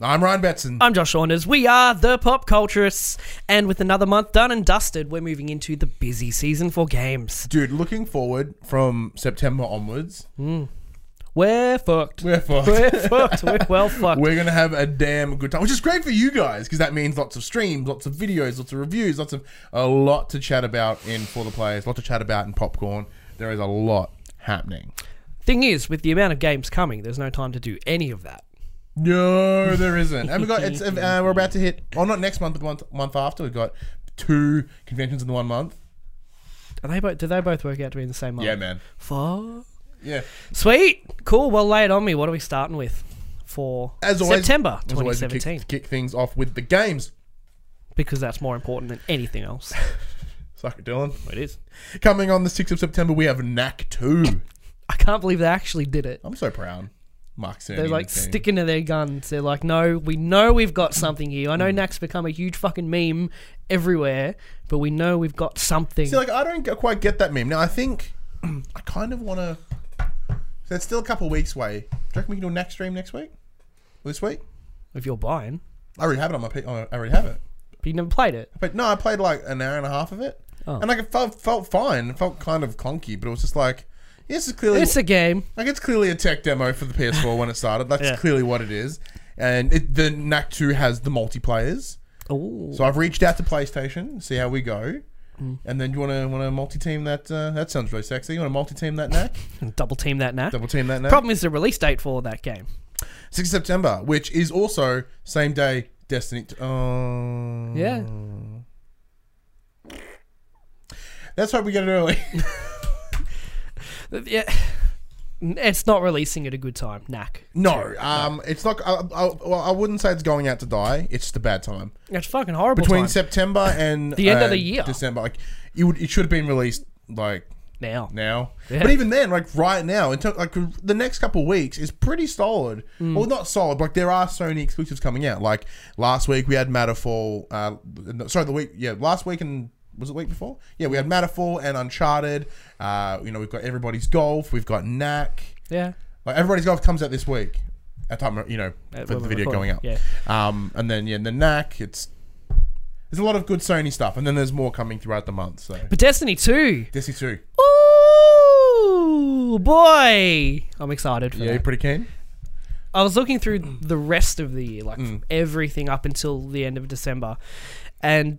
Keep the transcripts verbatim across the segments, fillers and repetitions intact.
I'm Ryan Betson. I'm Josh Saunders. We are the Pop Culturists. And with another month done and dusted, we're moving into the busy season for games. Dude, looking forward from September onwards. Mm. We're fucked. We're fucked. We're fucked. We're well fucked. We're going to have a damn good time, which is great for you guys, because that means lots of streams, lots of videos, lots of reviews, lots of a lot to chat about in For the Players, a lot to chat about in Popcorn. There is a lot happening. Thing is, with the amount of games coming, there's no time to do any of that. No, there isn't. And we got it's uh, we're about to hit. Oh, not next month, but month month after. We've got two conventions in the one month. Are they both? Do they both work out to be in the same month? Yeah, man. Fuck. Yeah. Sweet. Cool. Well, lay it on me. What are we starting with for as always, September as always, twenty seventeen? Kick, kick things off with the games, because that's more important than anything else. Suck it, Dylan. It is. Coming on the sixth of September, we have Knack two. I can't believe they actually did it. I'm so proud. Mark Cerny. They're like sticking to their guns. They're like, no, we know we've got something here. I know mm. Knack's become a huge fucking meme everywhere, but we know we've got something. See, like, I don't get, quite get that meme. Now, I think I kind of want to... So it's still a couple of weeks away. Do you reckon we can do a Knack stream next week? This week? If you're buying. I already have it on my... P- I already have it. But you never played it? But no, I played like an hour and a half of it. Oh. And like it felt, felt fine. It felt kind of clunky, but it was just like... This is clearly it's a game. Like it's clearly a tech demo for the P S four when it started. That's yeah. clearly what it is. And it, the Knack two has the multiplayers. Ooh. So I've reached out to PlayStation, see how we go. Mm. And then you want to want to multi-team that? Uh, that sounds really sexy. You want to multi-team that Knack? Double team that Knack. Double team that Knack. Problem is the release date for that game. sixth of September, which is also same day Destiny. T- oh. Yeah. Let's hope we get it early. Yeah, it's not releasing at a good time. Knack. No, um, it's not. I, I, well, I wouldn't say it's going out to die. It's just a bad time. It's fucking horrible. Between time. September and the end uh, of the year, December, like it would, it should have been released like now. Now, yeah. But even then, like right now, until like the next couple of weeks is pretty solid. Mm. Well, not solid. Like there are Sony exclusives coming out. Like last week we had Matterfall. Uh, sorry, the week yeah, last week and. Was it the week before? Yeah, we had Matterfall and Uncharted. Uh, you know, we've got Everybody's Golf. We've got Knack. Yeah. Like Everybody's Golf comes out this week. At time, you know, uh, for the video going out. Yeah. Um, and then yeah, the Knack. It's there's a lot of good Sony stuff, and then there's more coming throughout the month. So. But Destiny two. Destiny two. Ooh, boy! I'm excited for yeah, that. Yeah, pretty keen. I was looking through the rest of the year, like mm. everything up until the end of December, and.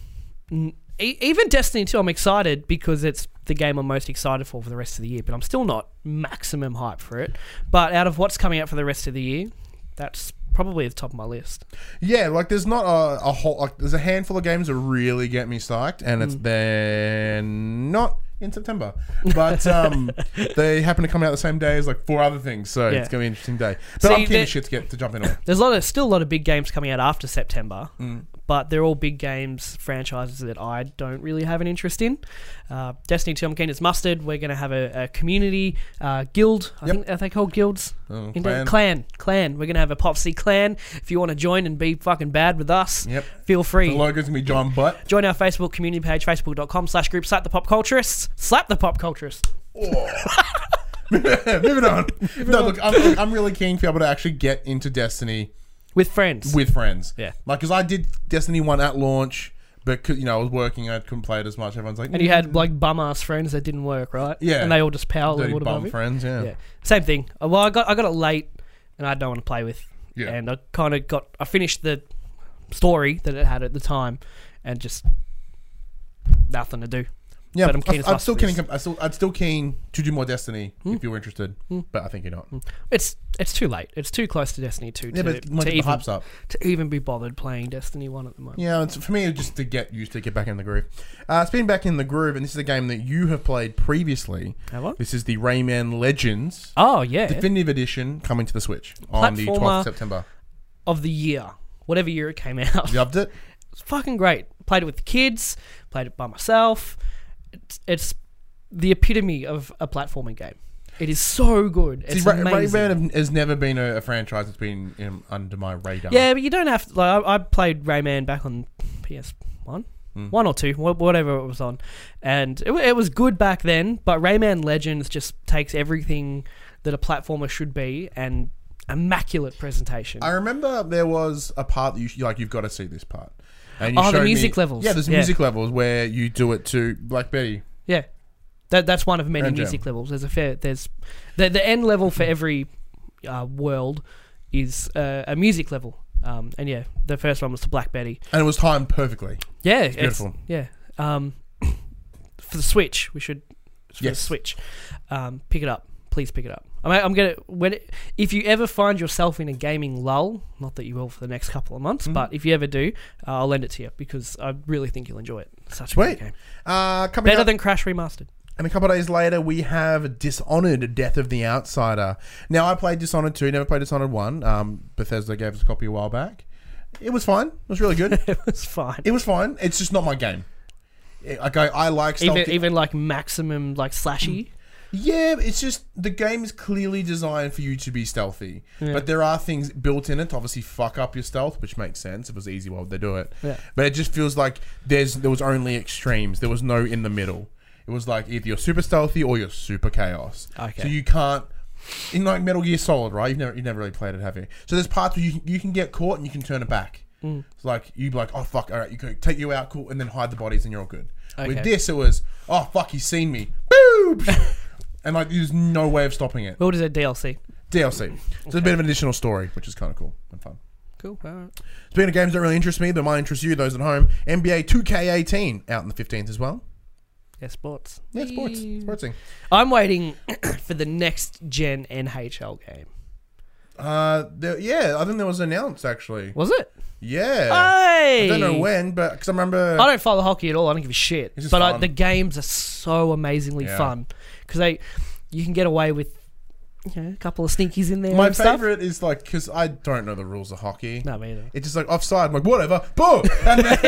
N- Even Destiny two, I'm excited because it's the game I'm most excited for for the rest of the year, but I'm still not maximum hype for it. But out of what's coming out for the rest of the year, that's probably at the top of my list. Yeah, like there's not a, a whole, like there's a handful of games that really get me psyched, and it's mm. they're not in September, but um, they happen to come out the same day as like four other things, so yeah. It's gonna be an interesting day. But See, I'm keen shit to get to jump in on. There's a lot of still a lot of big games coming out after September. Mm. But they're all big games, franchises that I don't really have an interest in. Uh, Destiny two, I'm keen as mustard. We're going to have a, a community uh, guild. I yep. think are they called guilds? Oh, clan. clan. Clan. Clan. We're going to have a Popsy clan. If you want to join and be fucking bad with us, yep. feel free. The logo's going to be John Butt. Join our Facebook community page, facebook.com slash group slap the pop culturists. Slap the pop culturists. Oh. Moving on. Moving no, on. Look, I'm, I'm really keen for you able to actually get into Destiny. With friends. With friends. Yeah. Like, because I did Destiny one at launch, but, you know, I was working, I couldn't play it as much. Everyone's like... And you had, like, bum-ass friends that didn't work, right? Yeah. And they all just power leveled above bum you. friends, yeah. Yeah. Same thing. Well, I got I got it late, and I had no one to play with. Yeah. And I kind of got... I finished the story that it had at the time, and just... nothing to do. Yeah, but I'm keen I, I'd still keen. I still, I'd still keen to do more Destiny hmm? if you were interested. Hmm? But I think you're not. It's it's too late. It's too close to Destiny two. Yeah, to, but to, to even, hype's up. to even be bothered playing Destiny one at the moment. Yeah, it's, for me, it's just to get used to get back in the groove. Uh, it's been back in the groove, and this is a game that you have played previously. Have I? This is the Rayman Legends. Oh yeah, Definitive Edition coming to the Switch on the twelfth of September of the year, whatever year it came out. You loved it. It's fucking great. Played it with the kids. Played it by myself. It's, it's the epitome of a platforming game. It is so good. It's See, amazing. Rayman has never been a, a franchise that's been um, under my radar. Yeah, but you don't have to. Like, I, I played Rayman back on P S one. Mm. One or two, whatever it was on. And it, it was good back then, but Rayman Legends just takes everything that a platformer should be and immaculate presentation. I remember there was a part that you like. You've got to see this part. And you Oh, the showed music me- levels. Yeah, there's Yeah. music levels where you do it to Black Betty. Yeah, that that's one of many And Jam. music levels. There's a fair there's the the end level for every uh, world is uh, a music level. Um, and yeah, the first one was to Black Betty. And it was timed perfectly. Yeah, It's beautiful. yeah. Um, for the Switch, we should for Yes. the Switch. Um, pick it up, please pick it up. I mean, I'm gonna when it, if you ever find yourself in a gaming lull, not that you will for the next couple of months, Mhm. but if you ever do, uh, I'll lend it to you because I really think you'll enjoy it. It's such a Sweet. great game, Uh, coming better up, than Crash Remastered. and a couple of days later, we have Dishonored: Death of the Outsider. Now, I played Dishonored two, never played Dishonored one. Um, Bethesda gave us a copy a while back. It was fine. It was really good. It was fine. It was fine. It's just not my game. It- Like I, I like stealthy. Even even like maximum like slashy. Yeah, it's just the game is clearly designed for you to be stealthy, Yeah. but there are things built in it to obviously fuck up your stealth, which makes sense. If it was easy, why would they do it? Yeah. But it just feels like there's there was only extremes. There was no in the middle. It was like either you're super stealthy or you're super chaos. Okay. So you can't. In like Metal Gear Solid, right? You've never you've never really played it, have you? So there's parts where you you can get caught and you can turn it back. Mm. It's like you be like, oh fuck, all right, you can take you out, cool, and then hide the bodies, and you're all good. Okay. With this, it was, oh fuck, he's seen me, boom, and like there's no way of stopping it. What is it? D L C. D L C. So it's a bit of an additional story, which is kind of cool and fun. Cool. All right. Speaking of games that really interest me, but might interest you, those at home, N B A two K eighteen out on the fifteenth as well. Yeah, sports. Yeah, sports, sportsing. I'm waiting for the next gen N H L game. Uh, there, yeah, I think there was announced actually. Was it? Yeah. Hey! I don't know when, but because I remember. I don't follow hockey at all. I don't give a shit. It's just But I, fun. the games are so amazingly Yeah. fun because they, you can get away with, you know, a couple of stinkies in there. My and stuff. favorite is like because I don't know the rules of hockey. No, me either. It's just like offside. I'm like whatever, boom, and then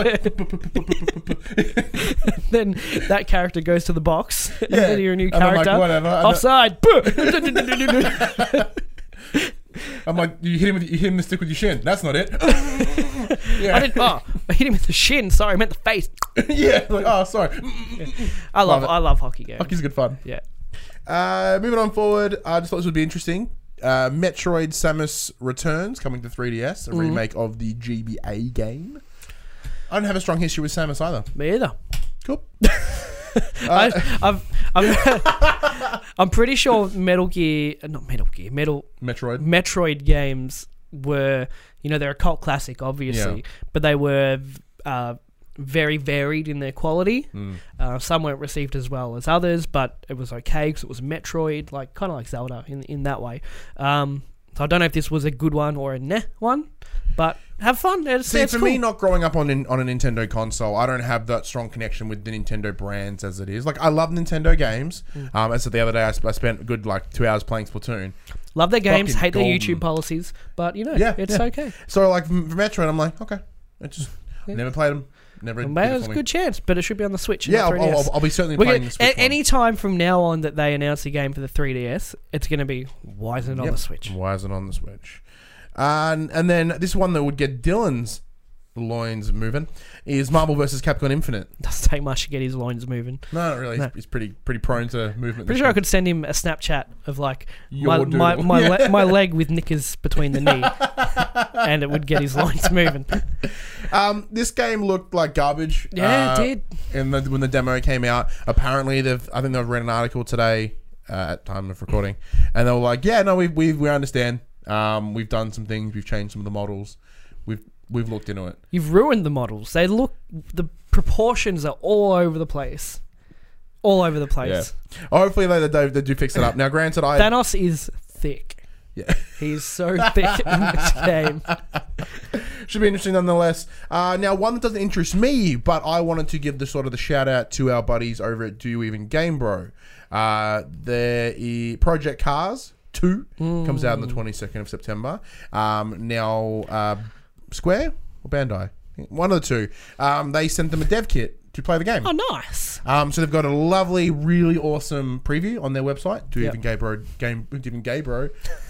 it's like Then that character goes to the box. And Yeah. then you're a new And I'm like, character. whatever. And Offside. I'm like, you hit him with you hit him in the stick with your shin. That's not it. yeah, I didn't. Oh, I hit him with the shin. Sorry, I meant the face. yeah. Like, oh, sorry. I love. Love it. I love hockey games. Hockey's good fun. Yeah. Uh, moving on forward, I just thought this would be interesting. Uh, Metroid Samus Returns coming to three D S, a Mhm. remake of the G B A game. I don't have a strong history with Samus either. Me either. Cool. I, I've, I'm, I'm pretty sure Metal Gear, uh, not Metal Gear, Metal Metroid. Metroid games were, you know, they're a cult classic, obviously, Yeah. but they were uh, very varied in their quality. Mm. Uh, some weren't received as well as others, but it was okay because it was Metroid, like kind of like Zelda in in that way. Um, so I don't know if this was a good one or a meh one, but have fun. It's, See, it's for cool. me, not growing up on an, on a Nintendo console, I don't have that strong connection with the Nintendo brands as it is. Like, I love Nintendo games. Mm. Um, as of the other day, I, sp- I spent a good like two hours playing Splatoon. Love their games, fucking hate their golden. YouTube policies, but you know, Yeah, it's yeah. okay. So, like for Metroid, I'm like, okay, I just Yeah. never played them. Never. did Well, it it's for a me. good chance, but it should be on the Switch. and Yeah, not I'll, three D S. I'll, I'll be certainly We're playing gonna, the Switch a- any time from now on that they announce a game for the three D S, it's going to be, why isn't it on Yep. the Switch? Why is it on the Switch? Uh, and, and then this one that would get Dylan's loins moving is Marvel versus. Capcom Infinite. Doesn't take much to get his loins moving. No, not really. No. He's, he's pretty pretty prone to movement. Pretty sure I could send him a Snapchat of like my Your my, doodle. my, Yeah. le- my leg with knickers between the knee, and it would get his loins moving. Um, this game looked like garbage. Yeah, uh, it did. And the, when the demo came out, apparently they've. I think they've read an article today uh, at time of recording, and they were like, "Yeah, no, we we we understand. Um, we've done some things. We've changed some of the models. We've we've looked into it. You've ruined the models. They look, the proportions are all over the place, all over the place. Hopefully they they, they do fix it up. Now, granted, I Thanos is thick. yeah He's so thick in this game. should be interesting nonetheless. Uh, now, one that doesn't interest me, but I wanted to give the sort of the shout out to our buddies over at Do You Even Game Bro. Uh, there is Project Cars two comes out on the twenty-second of September. Um, now, uh, Square or Bandai, one of the two, um, they sent them a dev kit to play the game. Oh, nice. Um, so they've got a lovely, really awesome preview on their website. Do you Yep. even gay bro game? Do you even gay bro?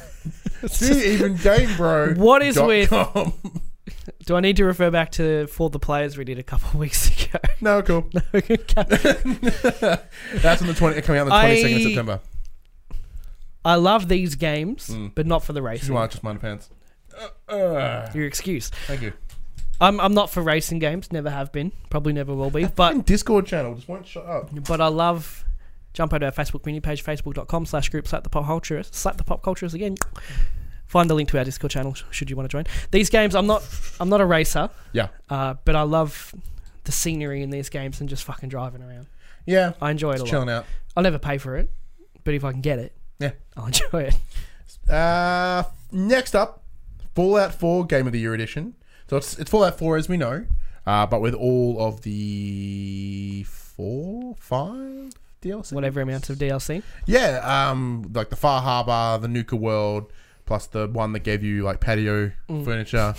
Do you even game bro? What is dot with- com. Do I need to refer back to For the Players we did a couple of weeks ago? No, cool. That's on the twenty coming out on the I- twenty second of September. I love these games, Mm. but not for the This is racing. why I just my underpants. Uh, uh. Your excuse. Thank you. I'm I'm not for racing games. Never have been. Probably never will be. Fucking But Discord channel just won't shut up. but I love. Jump over to our Facebook community page, facebook.com slash group slap the pop culture. Slap the pop cultures again. Find the link to our Discord channel should you want to join. These games, I'm not I'm not a racer, Yeah. uh, but I love the scenery in these games and just fucking driving around. Yeah. I enjoy it a Just lot. chilling out. I'll never pay for it, but if I can get it, Yeah. I'll enjoy it. Uh, next up, Fallout four Game of the Year edition. So it's it's Fallout four as we know, uh, but with all of the four, five D L C. Whatever amounts of D L C. Yeah, um, like the Far Harbor, the Nuka World, plus the one that gave you like patio Mm. furniture.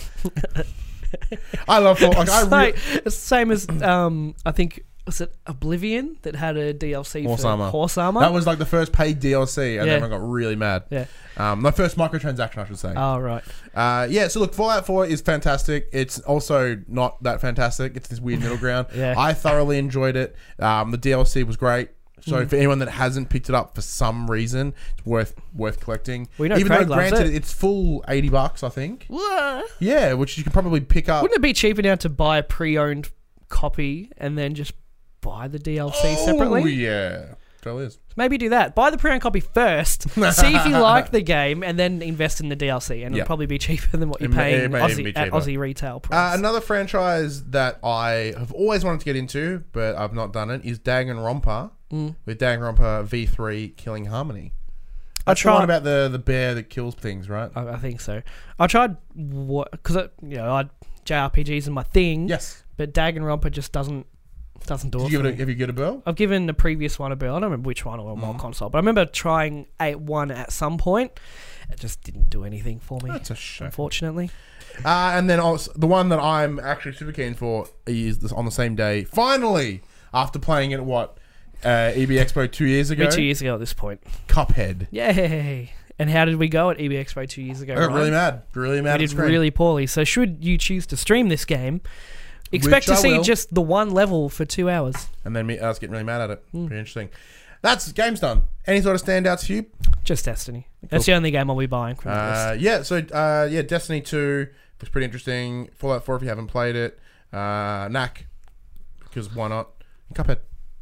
I love Fallout. Like, I It's, re- like, it's the same as um, I think was it Oblivion that had a D L C Horse for Armor. Horse Armor. that was like the first paid D L C, and Yeah. everyone got really mad. Yeah. Um, my first microtransaction, I should say. Oh right. Uh, yeah, so look, Fallout four is fantastic. It's also not that fantastic. It's this weird middle ground. Yeah. I thoroughly enjoyed it. Um, the D L C was great. So Mm. for anyone that hasn't picked it up for some reason, it's worth worth collecting. We know Even Craig though, loves granted, it. it's full eighty bucks, I think. What? Yeah, which you can probably pick up. Wouldn't it be cheaper now to buy a pre-owned copy and then just buy the D L C Oh, separately? yeah. Totally is. Maybe do that. Buy the pre-owned copy first. See if you like the game, and then invest in the D L C, and Yeah. it'll probably be cheaper than what you're It may- paying it may even Aussie, be at cheaper. Aussie retail Uh, price. another franchise that I have always wanted to get into, but I've not done it, is Danganronpa. Mm. With Danganronpa V three Killing Harmony. I That's the one tried. about the, the bear that kills things, right? I, I think so. I tried what because you know I J R P Gs are my thing. Yes. But Danganronpa just doesn't doesn't do Did it. you for give it me. a, have you given it a bell? I've given the previous one a bill. I don't remember which one or what Mhm. console, but I remember trying a one at some point. It just didn't do anything for me, That's a shame. unfortunately. Uh, and then also, the one that I'm actually super keen for is this, on the same day. Finally, after playing it at what uh, E B Expo two years ago, Maybe two years ago at this point. Cuphead. Yay! And how did we go at E B Expo two years ago? I got Ryan? really mad. Really mad. We at did screen. really poorly. So should you choose to stream this game, expect Which to I see will. just the one level for two hours. And then me, I was getting really mad at it. Mm. Pretty interesting. That's game's done. Any sort of standouts for you? Just Destiny. That's the only game I'll be buying from the list. Uh, yeah, so uh, yeah, Destiny two was pretty interesting. Fallout four if you haven't played it. Uh, Knack, because why not? And Cuphead.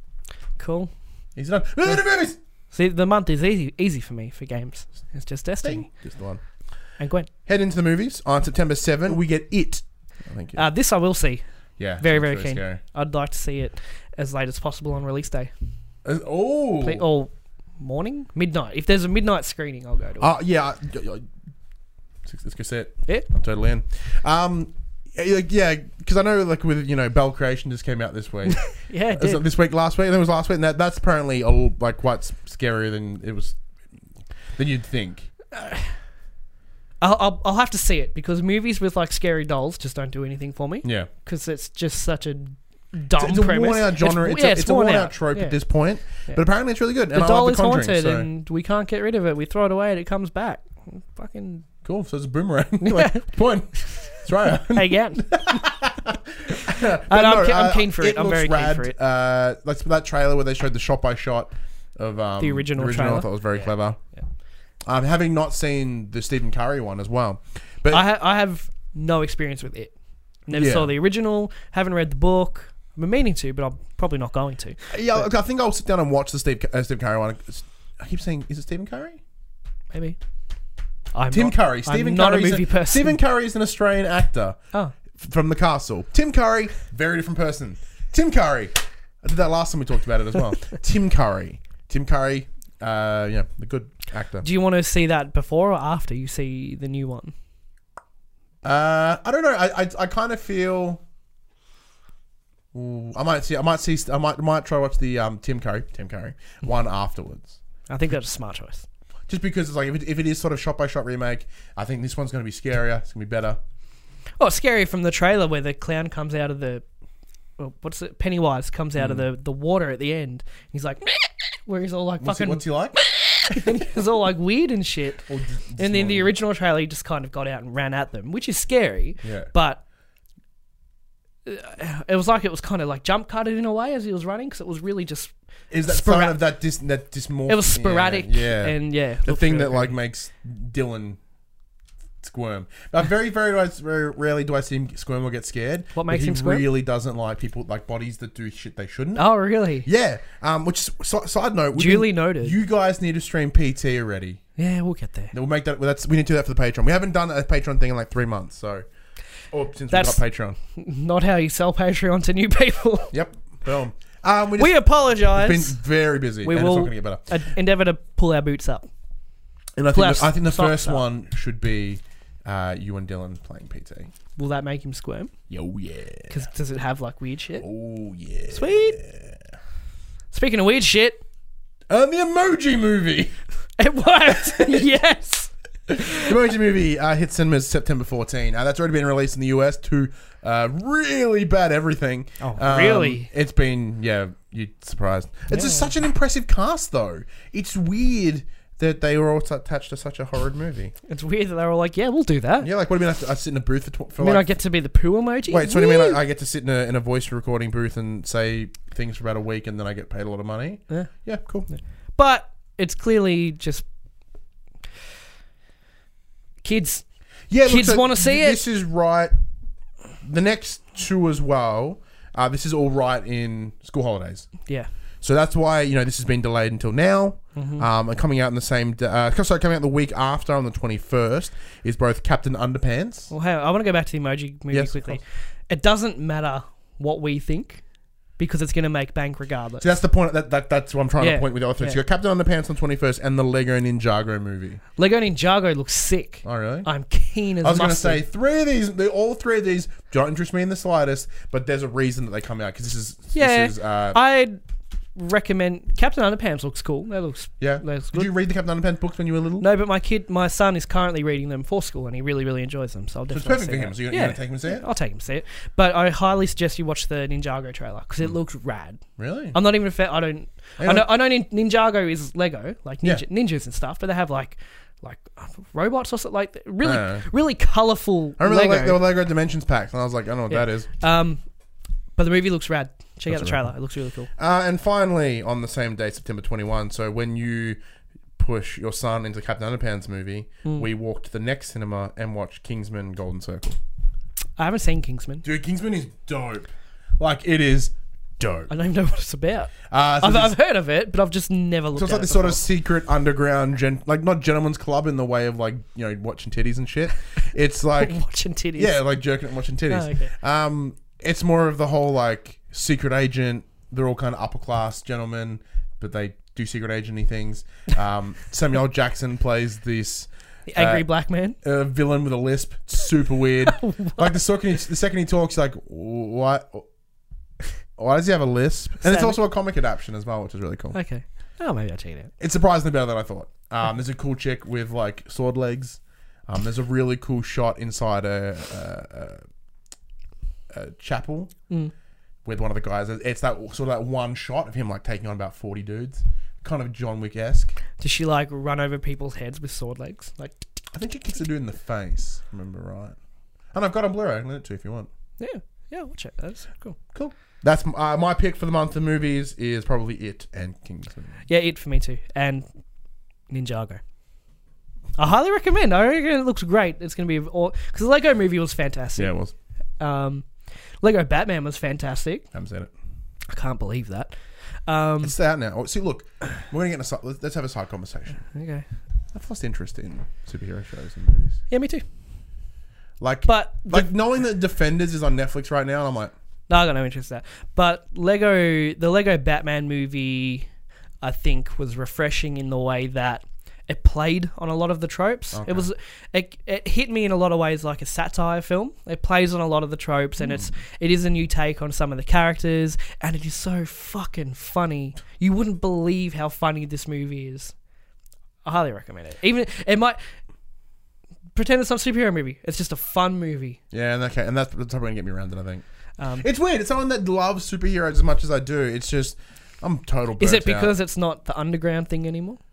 Cool. He's done. No, no, movies. See, the month is easy easy for me for games. It's just Destiny Just the one. and Gwen. Head into the movies on September seventh. We get It. I think. Uh, this I will see. yeah, very, it's very really keen. scary. I'd like to see it as late as possible on release day. Uh, oh. Ple- Or morning? Midnight. If there's a midnight screening, I'll go to it. Uh, yeah. I- I- I- Let's let's go see it. Yeah. I'm totally in. Um, yeah, like, yeah, because I know, like with you know, Bell Creation just came out this week. yeah, it Was did. it this week, last week. I think it was last week, and that, that's apparently a little, like quite s- scarier than it was than you'd think. I'll, I'll, I'll have to see it because movies with like scary dolls just don't do anything for me Yeah, because it's just such a dumb it's, it's a premise. worn out genre. It's, yeah, a, it's a worn worn out trope Yeah. at this point, Yeah. but apparently it's really good. The And I doll love is The Conjuring, haunted so- and we can't get rid of it. We throw it away and it comes back. Fucking cool. So it's a boomerang. like, point. That's right. again. But And I'm, no, ke- I'm uh, keen for it. I'm looks very rad. keen for it. Uh, like that trailer where they showed the shot by shot of um, The original I trailer. thought was very Yeah. clever. Yeah. Um, having not seen the Stephen Curry one as well, but I, ha- I have no experience with it. Never Yeah. saw the original. Haven't read the book. I've been meaning to, but I'm probably not going to. yeah, look, I think I'll sit down and watch the Steve uh, Steve Curry one. It's- I keep saying, is it Stephen Curry? Maybe. I'm Tim not, Curry. Stephen I'm not a Curry's movie person. Stephen Curry is an Australian actor Oh, f- from The Castle. Tim Curry, very different person. Tim Curry. I did that last time we talked about it as well. Tim Curry. Tim Curry, uh, yeah, the good actor. do you want to see that before or after you see the new one? Uh, I don't know. I I, I kind of feel. Ooh, I might see. I might see. I might might try to watch the um Tim Curry Tim Curry one afterwards. I think that's a smart choice. Just because it's like if it, if it is sort of shot by shot remake, I think this one's going to be scarier. It's going to be better. Oh, it's scary from the trailer where the clown comes out of the. Well, what's it? Pennywise comes out of the, the water at the end. He's like, where he's all like What's he, fucking. what's he like? and he's all like weird and shit. Or just- just And then the normal? original trailer, he just kind of got out and ran at them, which is scary. Yeah. But it was like it was kind of like jump cutted in a way as he was running because it was really just. Is that Spora- sign of that dis that dysmorphia? It was sporadic. Yeah, yeah. and yeah, the looked thing really that like great. makes Dylan squirm. But very, very, very rarely do I see him squirm or get scared. What But makes he him squirm? really doesn't like people like bodies that do shit they shouldn't. Oh really? Yeah. Um. Which is, so, side note. we Duly can- noted. You guys need to stream P T already. Yeah, we'll get there. We'll make that. Well, that's we need to do that for the Patreon. We haven't done a Patreon thing in like three months. So, or since That's- we got Patreon. Not how you sell Patreon to new people. Yep. Boom. Um. We, just, We apologise. been very busy. We and will it's not going to get better. uh, endeavour to pull our boots up. And I think, Plus, the, I think the socks first up. one should be uh, you and Dylan playing P T. Will that make him squirm? Yo, yeah. Because does it have like weird shit? Oh, yeah. Sweet. Speaking of weird shit, And the Emoji Movie. it worked. Yes. The Emoji Movie uh, hit cinemas September fourteenth. Uh, that's already been released in the U S to uh, really bad everything. Oh, Um, really? It's been, yeah, you're surprised. It's just Yeah. such an impressive cast, though. It's weird that they were all attached to such a horrid movie. It's weird that they were like, yeah, we'll do that. Yeah, like, what do you mean I, I sit in a booth for, tw- for I mean, like... I get to be the poo emoji. Wait, so what do you mean Woo! I, I get to sit in a, in a voice recording booth and say things for about a week and then I get paid a lot of money? Yeah. Yeah, cool. But it's clearly just kids. Yeah, look, Kids so wanna see th- This is right. The next two as well. Uh, this is all right in school holidays, Yeah. so that's why you know this has been delayed until now. Mm-hmm. Um, and coming out in the same. d- Uh, sorry, coming out the week after on the twenty-first is both Captain Underpants. Well, hey, I want to go back to the emoji movie Yes, of quickly. course. It doesn't matter what we think because it's going to make bank regardless. So that's the point. That, that that's what I'm trying Yeah, to point with the other three. So yeah. you got Captain Underpants on the twenty-first and the Lego Ninjago movie. Lego Ninjago looks sick. Oh really? I'm keen as I was going to mustard. say three of these. They, all three of these don't interest me in the slightest. But there's a reason that they come out because this is. Yeah, This is, uh, I'd recommend Captain Underpants looks cool. That looks yeah. that looks Did good. you read the Captain Underpants books when you were little? No, but my kid, my son is currently reading them for school, and he really, really enjoys them. So I'll So it's definitely perfect see for him. that. So you're, yeah. you're going to take him to see it? I'll take him to see it. But I highly suggest you watch the Ninjago trailer because it looks rad. Really? I'm not even a fan. I don't. Hang I know. on. I know. Nin- Ninjago is Lego, like Yeah. ninja, ninjas and stuff, but they have like, like uh, robots or something like really, Uh. really colorful I remember Lego. like, there were Lego Dimensions packs, and I was like, I don't know what Yeah. that is. um, but the movie looks rad. Check That's out the right. trailer. It looks really cool. Uh, and finally, on the same day, September twenty-first, so when you push your son into Captain Underpants movie, Hmm. we walked to the next cinema and watched Kingsman Golden Circle. I haven't seen Kingsman. Dude, Kingsman is dope. Like, it is dope. I don't even know what it's about. Uh, so I've, this- I've heard of it, but I've just never looked So it's at like it. this sort of before. secret underground, gen- like not gentleman's club in the way of like you know watching titties and shit. It's like watching titties. yeah, like jerking and watching titties. Oh, okay. Um, it's more of the whole like secret agent. They're all kind of upper class gentlemen, but they do secret agenty things. Um, Samuel Jackson plays this The angry uh, black man. uh, villain with a lisp. Super weird. Like the second he, the second he talks, like what? Why does he have a lisp? And it's Sam- also a comic adaptation as well, which is really cool. Okay. Oh, maybe I'll check it out. It's surprisingly better than I thought. Um, there's a cool chick with like sword legs. Um, there's a really cool shot inside a, a, a, a chapel Mm. with one of the guys. It's that sort of that one shot of him like taking on about forty dudes, kind of John Wick esque. Does she like run over people's heads with sword legs? Like, I think she kicks a dude in the face. if I remember right? And I've got it on Blu-ray. I can lend it to you if you want. yeah, yeah, watch it. That's cool. Cool. That's uh, my pick for the month of movies is probably It and Kingsman. Yeah, it for me too, and Ninjago. I highly recommend. I reckon it looks great. It's gonna be because the Lego movie was fantastic. Yeah, it was. Um, Lego Batman was fantastic. Haven't seen it. I can't believe that. Um, It's out now. Oh, see, look, we're gonna get in a side. Let's, let's have a side conversation. okay. I've lost interest in superhero shows and movies. Yeah, me too. Like, But like knowing that Defenders is on Netflix right now, and I'm like, no, I got no interest in that. But Lego, the Lego Batman movie, I think was refreshing in the way that it played on a lot of the tropes. Okay. It was, it, it hit me in a lot of ways like a satire film. It plays on a lot of the tropes, and it's it is a new take on some of the characters, and it is so fucking funny. You wouldn't believe how funny this movie is. I highly recommend it. Even it might pretend it's not a superhero movie. It's just a fun movie. yeah, and okay, and that's, that's probably gonna get me around it. I think Um, it's weird. It's someone that loves superheroes as much as I do. It's just I'm total. is it burnt out. because it's not the underground thing anymore?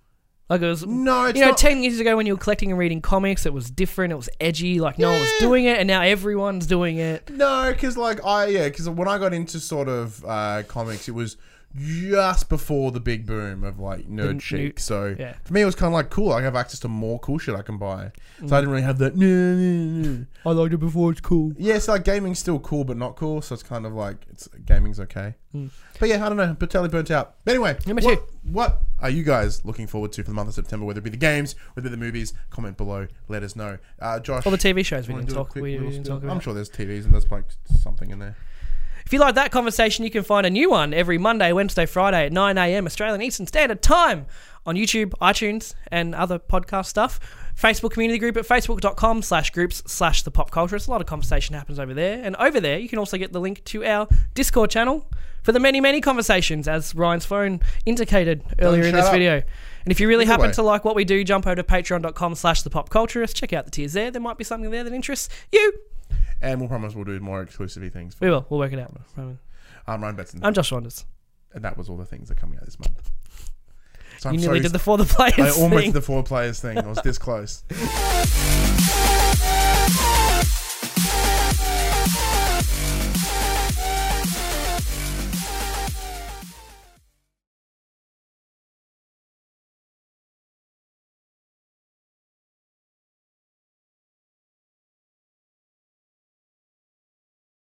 Like it was, No, it's you know, not. ten years ago when you were collecting and reading comics, it was different. It was edgy. Like no one was Yeah. doing it, and now everyone's doing it. No, because like I yeah, because when I got into sort of uh, comics, it was just before the big boom of like nerd n- chic. new- So yeah. for me, it was kind of like cool. I have access to more cool shit I can buy. So I didn't really have that. "Nah, nah, nah." I liked it before. It's cool. Yeah, so like gaming's still cool, but not cool. So it's kind of like it's gaming's okay. Mm. But yeah, I don't know. But totally burnt out. But anyway, Number what, two. what are you guys looking forward to for the month of September? Whether it be the games, whether it be the movies, comment below. Let us know. Uh, Josh, All the T V shows we wanna didn't do a talk. quick We, we little didn't spill? talk about. I'm sure there's T Vs and there's like something in there. If you like that conversation, you can find a new one every Monday, Wednesday, Friday at nine a.m. Australian Eastern Standard Time on YouTube, iTunes, and other podcast stuff. Facebook community group at facebook.com slash groups slash the pop culture. A lot of conversation happens over there. And over there, you can also get the link to our Discord channel for the many, many conversations, as Ryan's phone indicated earlier in shut this up. video. And if you really Either happen way. to like what we do, jump over to patreon.com slash the pop culturist. Check out the tiers there. There might be something there that interests you. And we'll promise we'll do more exclusivity things. For We will. We'll work it out. I'm Ryan Betson. I'm Josh Saunders. And that was all the things that are coming out this month. So You I'm nearly sorry. did the For the Players I almost thing. did the four players thing. I was this close.